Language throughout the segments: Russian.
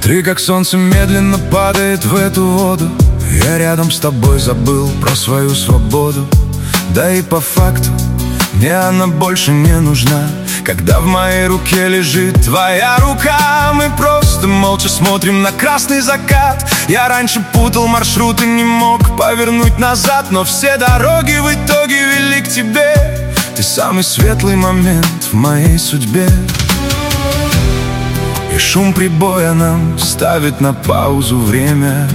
Смотри, как солнце медленно падает в эту воду. Я рядом с тобой забыл про свою свободу. Да и по факту мне она больше не нужна. Когда в моей руке лежит твоя рука, мы просто молча смотрим на красный закат. Я раньше путал маршрут и не мог повернуть назад, но все дороги в итоге вели к тебе. Ты самый светлый момент в моей судьбе. И шум прибоя нам ставит на паузу время.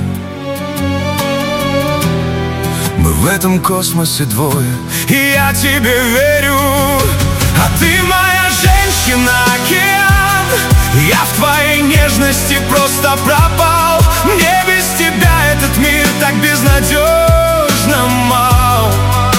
Мы в этом космосе двое, и я тебе верю. А ты моя женщина-океан. Я в твоей нежности просто пропал. Мне без тебя этот мир так безнадежно мал.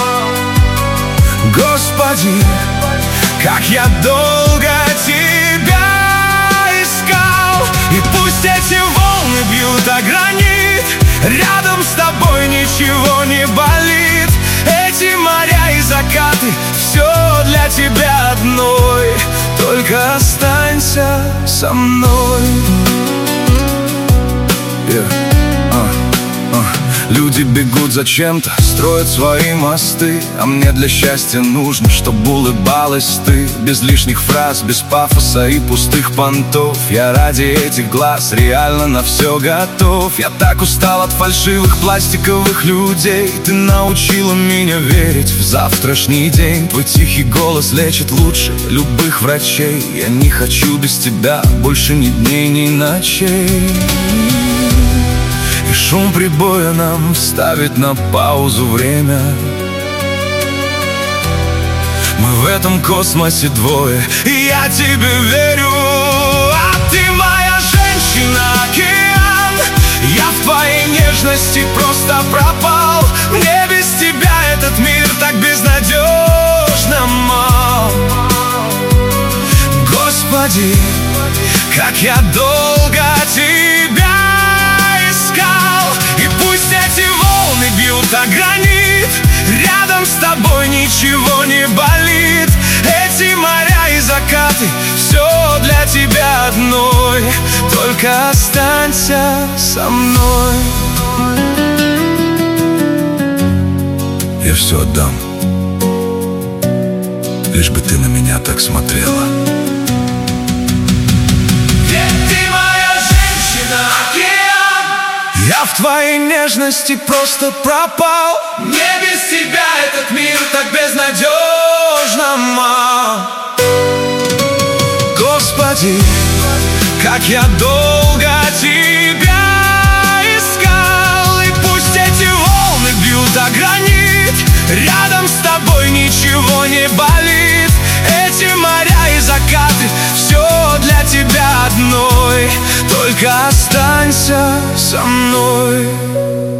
Господи, как я долго тебя искал. И пусть эти волны бьют о гранит, рядом с тобой ничего не болит. Эти моря и закаты, все для тебя одной. Только останься со мной. Люди бегут за чем-то, строят свои мосты, а мне для счастья нужно, чтобы улыбалась ты. Без лишних фраз, без пафоса и пустых понтов. Я ради этих глаз реально на все готов. Я так устал от фальшивых пластиковых людей. Ты научила меня верить в завтрашний день. Твой тихий голос лечит лучше любых врачей. Я не хочу без тебя больше ни дней, ни ночей. И шум прибоя нам ставит на паузу время. Мы в этом космосе двое, и я тебе верю. А ты моя женщина-океан. Я в твоей нежности просто пропал. Мне без тебя этот мир так безнадежно мал. Господи, как я долго тебя искал. И пусть эти волны бьют о гранит, рядом с тобой ничего не болит. Эти моря и закаты, все для тебя одной. Только останься со мной. Я все отдам, лишь бы ты на меня так смотрела. Я в твоей нежности просто пропал. Мне без тебя этот мир так безнадежно мал. Господи, как я долго тебя искал. И пусть эти волны бьют о гранит, рядом с тобой ничего не болит. Эти моря и закаты, все для тебя одной. Только останься со мной.